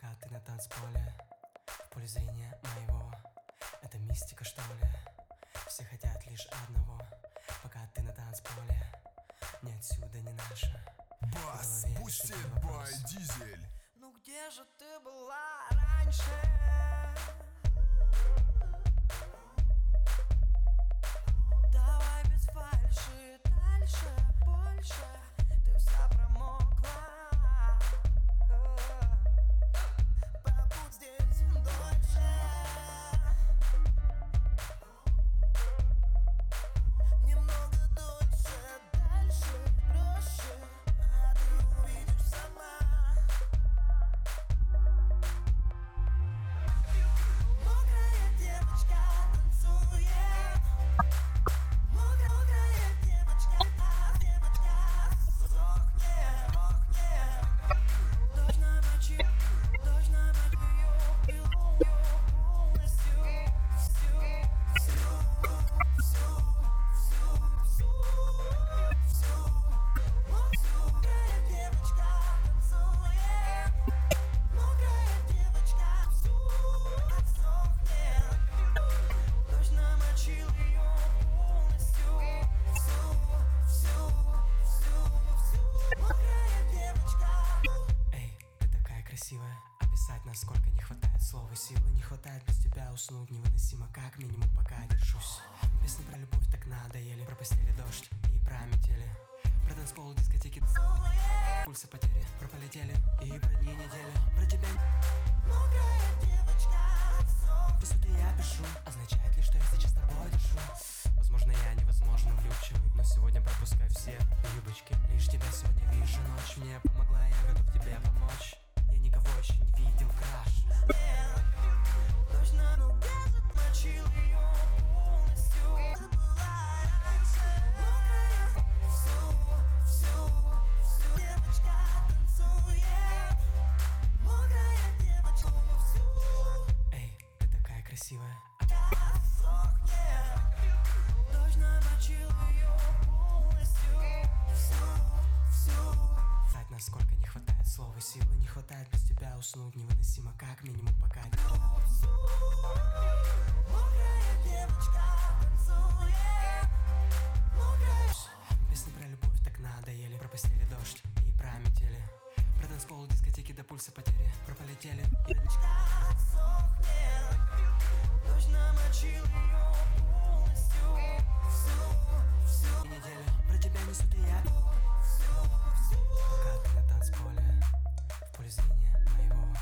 Пока ты на танцполе, в поле зрения моего. Это мистика, что ли? Все хотят лишь одного. Пока ты на танцполе, ни отсюда, ни наша. Бас, Boosted by Diesel. Ну где же ты была раньше? Давай без фальши, дальше, больше. Ты вся промокла. Побудь здесь дольше. Немного дольше, дальше, проще. А ты увидишь сама. Мокрая девочка танцует. Мокрая девочка сохнет, мокнет. Дождь намочит ее полностью. Мокрая девочка танцует. Мокрая девочка сохнет. Дождь намочил ее полностью. Мокрая девочка. Эй, ты такая красивая. Описать, насколько не хватает слов и силы. Не хватает без тебя уснуть невыносимо. Как минимум пока держусь. Песни про любовь так надоели. Про постели дождь и про метели. Про танцпол, дискотеки, пульсы потери. Про полетели и про дни недели. Про тебя. Мокрая девочка Если ты я пишу, означает ли, что я сейчас с тобой дышу? Возможно, я невозможно влюбчивый, но сегодня пропускаю все юбочки. Лишь тебя сегодня вижу, ночь мне помогла, я готов тебе помочь. Я никого еще не видел краш. Дождь намочил ее полностью. Ты была раньше. Мокрая всю девочка танцует. Мокрая девочка Эй, ты такая красивая. сохнет. Дождь намочил ее полностью. Знать, насколько не хватает слов и силы. Не хватает без тебя уснуть невыносимо, как минимум пока. Мокрая девочка танцует. Мокрая. Песни про любовь так надоели. Про постели дождь и про метели. Про танцпол, дискотеки до пульса потери. Про полетели и Сохнет. Дождь намочил ее полностью. недели. Про тебя несут и я. Пока ты на танцполе, в поле зрения моего.